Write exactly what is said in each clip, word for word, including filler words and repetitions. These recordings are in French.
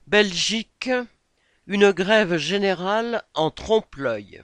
Belgique, une grève générale en trompe-l'œil.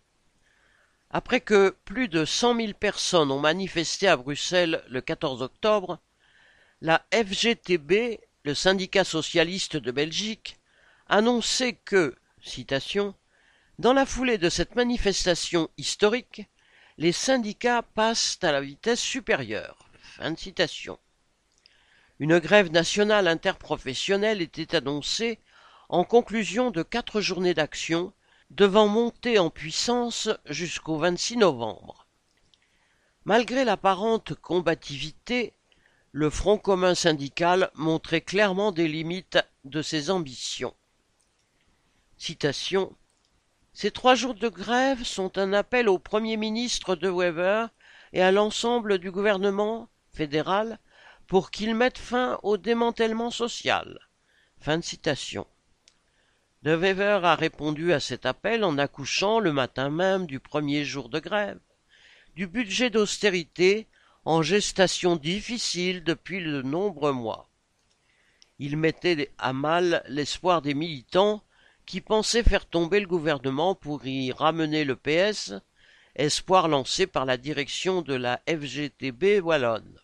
Après que plus de cent mille personnes ont manifesté à Bruxelles le quatorze octobre, la F G T B, le syndicat socialiste de Belgique, annonçait que, citation, dans la foulée de cette manifestation historique, les syndicats passent à la vitesse supérieure. Fin de citation. Une grève nationale interprofessionnelle était annoncée en conclusion de quatre journées d'action, devant monter en puissance jusqu'au vingt-six novembre. Malgré l'apparente combativité, le Front commun syndical montrait clairement des limites de ses ambitions. Citation. Ces trois jours de grève sont un appel au Premier ministre De Wever et à l'ensemble du gouvernement fédéral pour qu'ils mettent fin au démantèlement social. Fin de citation. De Wever a répondu à cet appel en accouchant, le matin même du premier jour de grève, du budget d'austérité en gestation difficile depuis de nombreux mois. Il mettait à mal l'espoir des militants qui pensaient faire tomber le gouvernement pour y ramener le P S, espoir lancé par la direction de la F G T B wallonne.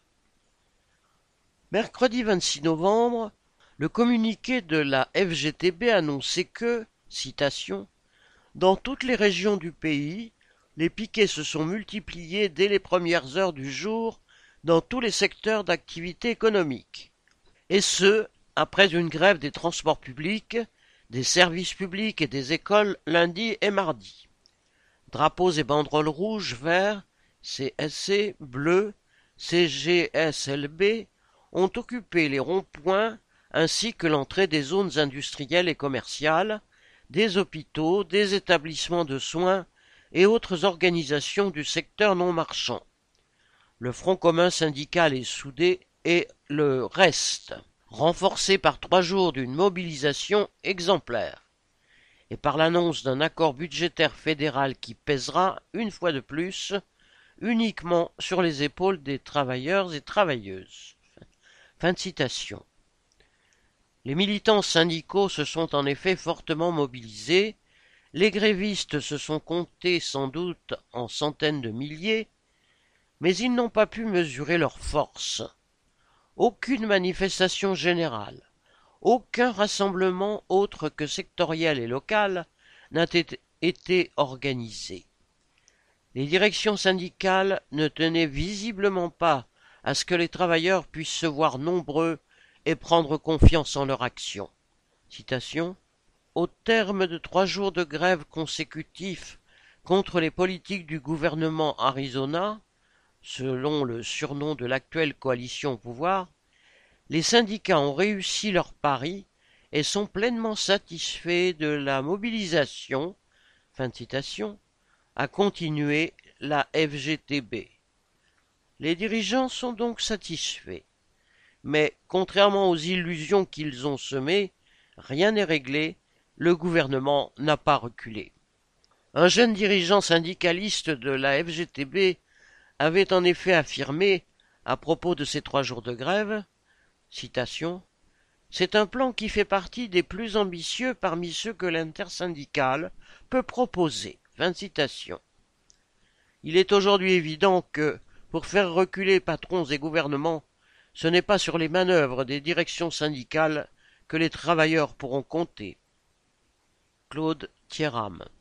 Mercredi vingt-six novembre, le communiqué de la F G T B annonçait que, citation, « Dans toutes les régions du pays, les piquets se sont multipliés dès les premières heures du jour dans tous les secteurs d'activité économique. Et ce, après une grève des transports publics, des services publics et des écoles lundi et mardi. Drapeaux et banderoles rouges, verts, C S C, bleus, C G S L B ont occupé les ronds-points ainsi que l'entrée des zones industrielles et commerciales, des hôpitaux, des établissements de soins et autres organisations du secteur non marchand. Le Front commun syndical est soudé et le reste, renforcé par trois jours d'une mobilisation exemplaire, et par l'annonce d'un accord budgétaire fédéral qui pèsera, une fois de plus, uniquement sur les épaules des travailleurs et travailleuses. Fin de citation. Les militants syndicaux se sont en effet fortement mobilisés, les grévistes se sont comptés sans doute en centaines de milliers, mais ils n'ont pas pu mesurer leur force. Aucune manifestation générale, aucun rassemblement autre que sectoriel et local n'a été organisé. Les directions syndicales ne tenaient visiblement pas à ce que les travailleurs puissent se voir nombreux et prendre confiance en leur action. Citation. Au terme de trois jours de grève consécutifs contre les politiques du gouvernement Arizona, selon le surnom de l'actuelle coalition au pouvoir, les syndicats ont réussi leur pari et sont pleinement satisfaits de la mobilisation, fin de citation, a continué la F G T B. Les dirigeants sont donc satisfaits. Mais, contrairement aux illusions qu'ils ont semées, rien n'est réglé, le gouvernement n'a pas reculé. Un jeune dirigeant syndicaliste de la F G T B avait en effet affirmé, à propos de ces trois jours de grève, citation, « C'est un plan qui fait partie des plus ambitieux parmi ceux que l'intersyndicale peut proposer. » Fin de citation. Il est aujourd'hui évident que, pour faire reculer patrons et gouvernements, ce n'est pas sur les manœuvres des directions syndicales que les travailleurs pourront compter. Claude Thiéram.